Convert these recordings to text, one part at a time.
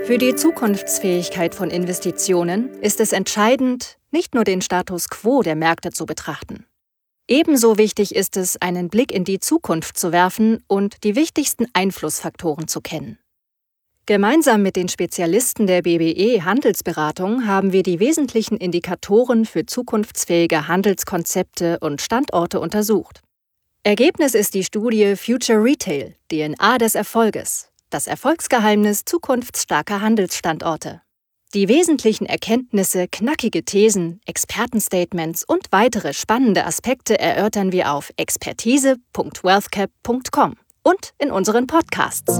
Für die Zukunftsfähigkeit von Investitionen ist es entscheidend, nicht nur den Status quo der Märkte zu betrachten. Ebenso wichtig ist es, einen Blick in die Zukunft zu werfen und die wichtigsten Einflussfaktoren zu kennen. Gemeinsam mit den Spezialisten der BBE Handelsberatung haben wir die wesentlichen Indikatoren für zukunftsfähige Handelskonzepte und Standorte untersucht. Ergebnis ist die Studie Future Retail, DNA des Erfolges, das Erfolgsgeheimnis zukunftsstarker Handelsstandorte. Die wesentlichen Erkenntnisse, knackige Thesen, Expertenstatements und weitere spannende Aspekte erörtern wir auf expertise.wealthcap.com und in unseren Podcasts.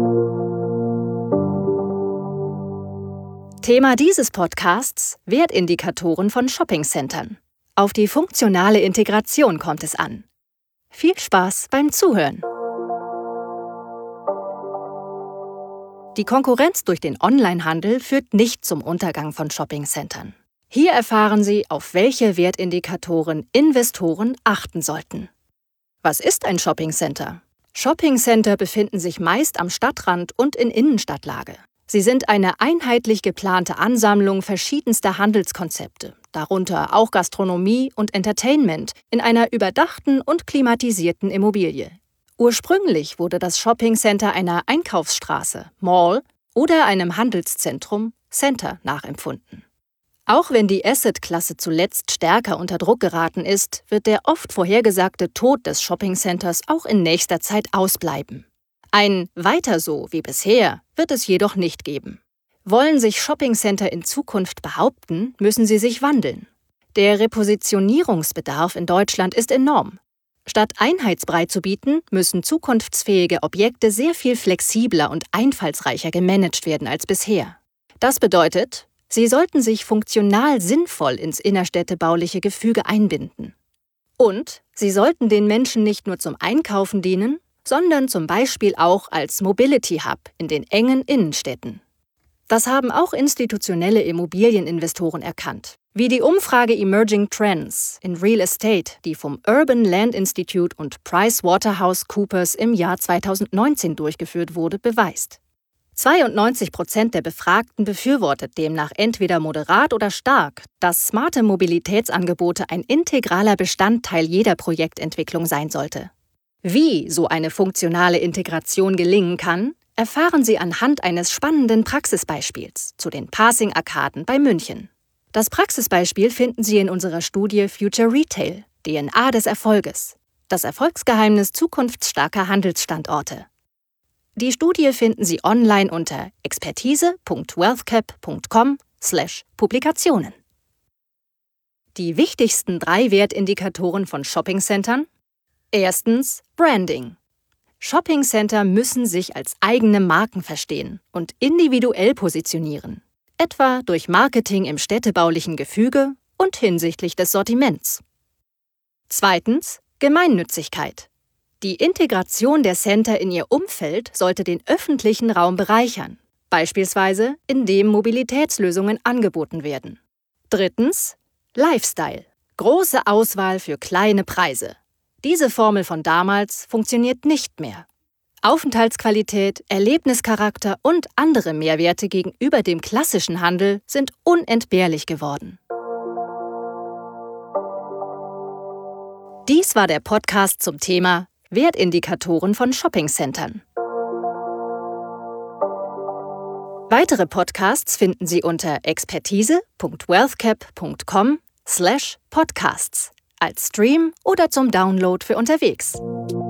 Thema dieses Podcasts: Wertindikatoren von Shoppingcentern. Auf die funktionale Integration kommt es an. Viel Spaß beim Zuhören! Die Konkurrenz durch den Onlinehandel führt nicht zum Untergang von Shoppingcentern. Hier erfahren Sie, auf welche Wertindikatoren Investoren achten sollten. Was ist ein Shoppingcenter? Shoppingcenter befinden sich meist am Stadtrand und in Innenstadtlage. Sie sind eine einheitlich geplante Ansammlung verschiedenster Handelskonzepte, darunter auch Gastronomie und Entertainment, in einer überdachten und klimatisierten Immobilie. Ursprünglich wurde das Shoppingcenter einer Einkaufsstraße, Mall, oder einem Handelszentrum, Center, nachempfunden. Auch wenn die Assetklasse zuletzt stärker unter Druck geraten ist, wird der oft vorhergesagte Tod des Shoppingcenters auch in nächster Zeit ausbleiben. Ein Weiter so wie bisher wird es jedoch nicht geben. Wollen sich Shoppingcenter in Zukunft behaupten, müssen sie sich wandeln. Der Repositionierungsbedarf in Deutschland ist enorm. Statt Einheitsbrei zu bieten, müssen zukunftsfähige Objekte sehr viel flexibler und einfallsreicher gemanagt werden als bisher. Das bedeutet, sie sollten sich funktional sinnvoll ins innerstädtebauliche Gefüge einbinden. Und sie sollten den Menschen nicht nur zum Einkaufen dienen, sondern zum Beispiel auch als Mobility Hub in den engen Innenstädten. Das haben auch institutionelle Immobilieninvestoren erkannt, wie die Umfrage Emerging Trends in Real Estate, die vom Urban Land Institute und PricewaterhouseCoopers im Jahr 2019 durchgeführt wurde, beweist. 92% der Befragten befürwortet demnach entweder moderat oder stark, dass smarte Mobilitätsangebote ein integraler Bestandteil jeder Projektentwicklung sein sollte. Wie so eine funktionale Integration gelingen kann, erfahren Sie anhand eines spannenden Praxisbeispiels zu den Passing-Arkaden bei München. Das Praxisbeispiel finden Sie in unserer Studie Future Retail, DNA des Erfolges, das Erfolgsgeheimnis zukunftsstarker Handelsstandorte. Die Studie finden Sie online unter expertise.wealthcap.com/Publikationen. Die wichtigsten 3 Wertindikatoren von Shoppingcentern: Erstens, Branding. Shoppingcenter müssen sich als eigene Marken verstehen und individuell positionieren, etwa durch Marketing im städtebaulichen Gefüge und hinsichtlich des Sortiments. Zweitens, Gemeinnützigkeit. Die Integration der Center in ihr Umfeld sollte den öffentlichen Raum bereichern, beispielsweise indem Mobilitätslösungen angeboten werden. Drittens, Lifestyle. Große Auswahl für kleine Preise. Diese Formel von damals funktioniert nicht mehr. Aufenthaltsqualität, Erlebnischarakter und andere Mehrwerte gegenüber dem klassischen Handel sind unentbehrlich geworden. Dies war der Podcast zum Thema Wertindikatoren von Shoppingcentern. Weitere Podcasts finden Sie unter expertise.wealthcap.com/podcasts als Stream oder zum Download für unterwegs.